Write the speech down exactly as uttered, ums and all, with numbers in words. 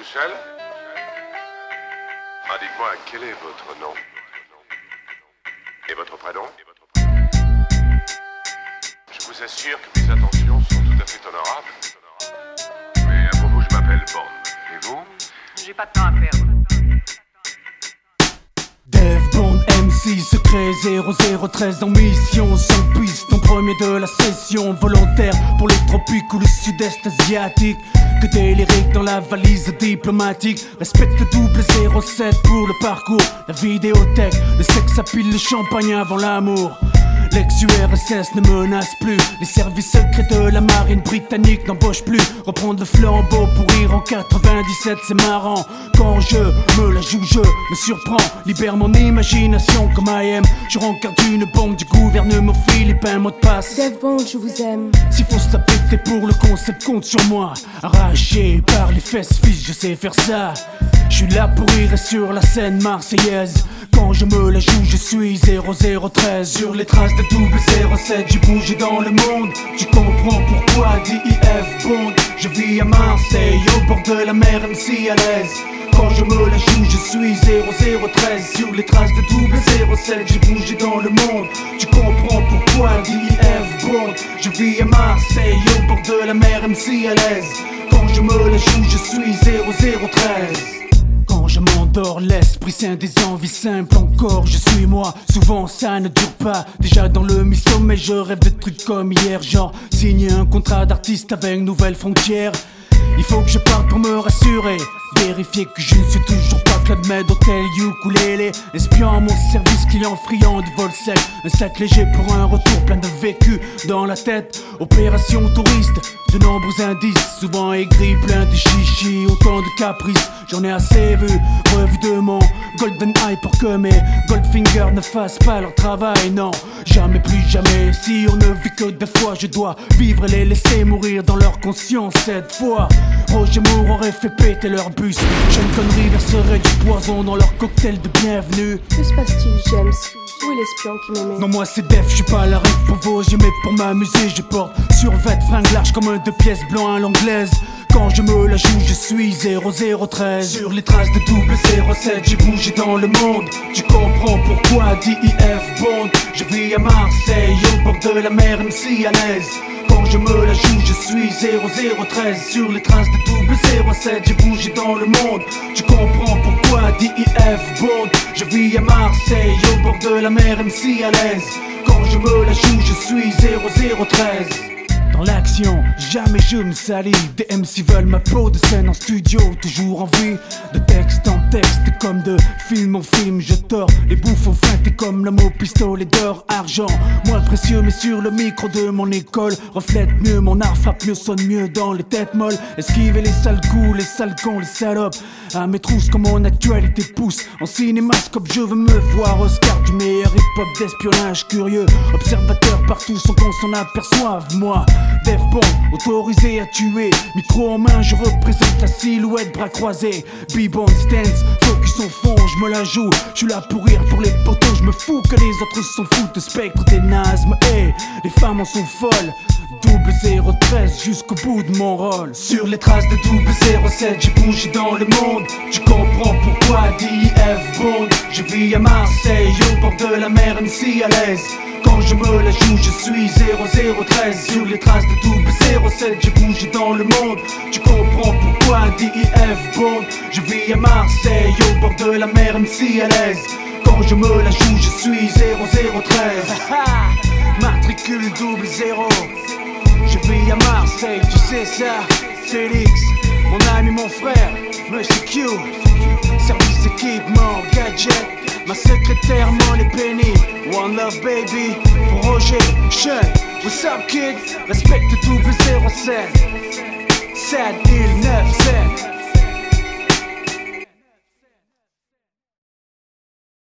Michel? Ah, dites-moi, quel est votre nom? Et votre prénom? Je vous assure que mes intentions sont tout à fait honorables. Mais à propos, je m'appelle Bond. Et vous? J'ai pas de temps à perdre. Dev Bond M C secret zéro zéro treize en mission sans piston, premier de la session, volontaire pour les tropiques ou le sud-est asiatique. Que des lyriques dans la valise diplomatique. Respecte le double zéro sept pour le parcours, la vidéothèque, le sexe à pile, le champagne avant l'amour. L'ex-U R S S ne menace plus. Les services secrets de la marine britannique n'embauchent plus. Reprendre le flambeau pour rire en quatre-vingt-dix-sept, c'est marrant. Quand je me la joue, je me surprends. Libère mon imagination comme I M. Je rencarde une bombe du gouvernement philippin, mot de passe. Dev Bond, je vous aime. S'il faut se la péter pour le concept, compte sur moi. Arraché par les fesses, fils, je sais faire ça. Je suis là pour rire sur la scène marseillaise. Quand je me la joue, je suis zéro zéro treize. Sur les traces de double zéro sept, j'ai bougé dans le monde. Tu comprends pourquoi D I F Bond. Je vis à Marseille, au bord de la mer, M C à l'aise. Quand je me la joue, je suis zéro zéro treize. Sur les traces de double zéro sept, j'ai bougé dans le monde. Tu comprends pourquoi D I F Bond. Je vis à Marseille, au bord de la mer, M C à l'aise. Quand je me la joue, je suis zéro zéro treize. Quand je m'endors, l'esprit sain des envies simples encore, je suis moi. Souvent ça ne dure pas, déjà dans le mi-sommeil je rêve de trucs comme hier. Genre signer un contrat d'artiste avec Nouvelles Frontières. Il faut que je parte pour me rassurer, vérifier que je ne suis toujours pas Club Med, hôtel, ukulélé. Espion à mon service, client friand de vol sec. Un sac léger pour un retour plein de vécu dans la tête. Opération touriste, de nombreux indices, souvent aigris, plein de chichis, autant de caprices. J'en ai assez vu, revu de mon Golden Eye pour que mes Goldfinger ne fassent pas leur travail. Non, jamais plus jamais, si on ne vit que deux fois, je dois vivre et les laisser mourir dans leur conscience cette fois. Roger Moore aurait fait péter leur bus. Jeune connerie verserait du poison dans leur cocktail de bienvenue. Que se passe-t-il, James? Où est l'espion qui m'aimait? Non, moi c'est Def, je suis pas à la règle pour vos yeux, mais pour m'amuser, je porte survêt, fringue large comme un deux pièces blanc à l'anglaise. Quand je me la joue, je suis zéro zéro treize. Sur les traces de double zéro sept, j'ai bougé dans le monde. Tu comprends pourquoi D I F Bond. Je vis à Marseille, au bord de la mer, M C à l'aise. Quand je me la joue, je suis zéro zéro treize. Sur les traces de double zéro sept, j'ai bougé dans le monde. Tu comprends pourquoi D I F Bond. Je vis à Marseille, au bord de la mer, M C à l'aise. Quand je me la joue, je suis zéro zéro treize. Dans l'action, jamais je me salis. Des M C veulent ma peau de scène en studio, toujours en vie. De texte en texte, comme de film en film, je tords les bouffons feintés comme le mot pistolet d'or, argent. Moins précieux, mais sur le micro de mon école, reflète mieux mon art, frappe mieux, sonne mieux dans les têtes molles. Esquiver les sales coups, les sales cons, les salopes. À mes trousses comme mon actualité pousse. En cinémascope, je veux me voir Oscar du meilleur hip-hop d'espionnage curieux. Observateur partout sans qu'on s'en aperçoive, moi. Dev Bond, autorisé à tuer. Micro en main, je représente la silhouette, bras croisés. B-Bond stance, focus en fond, je me la joue. Je suis là pour rire pour les potos, je me fous que les autres s'en foutent. Le spectre des nazes, hey, les femmes en sont folles. Double zéro treize jusqu'au bout de mon rôle. Sur les traces de double zéro sept, j'ai bougé dans le monde. Tu comprends pourquoi D I F Bond. Je vis à Marseille, au bord de la mer, M C à l'aise. Quand je me la joue, je suis zéro zéro treize. Sur les traces de double zéro sept, j'ai bougé dans le monde. Tu comprends pourquoi D I F Bond. Je vis à Marseille, au bord de la mer, M C à l'aise. Quand je me la joue, je suis zéro zéro treize. Matricule double zéro. Je vis à Marseille, tu sais ça. Félix, mon ami, mon frère, Monsieur Q. Service équipement, gadget. Ma secrétaire, Money Penny. One love baby. Pour Roger, Sean. What's up kid? Respecte double zéro sept. sept mille neuf cents.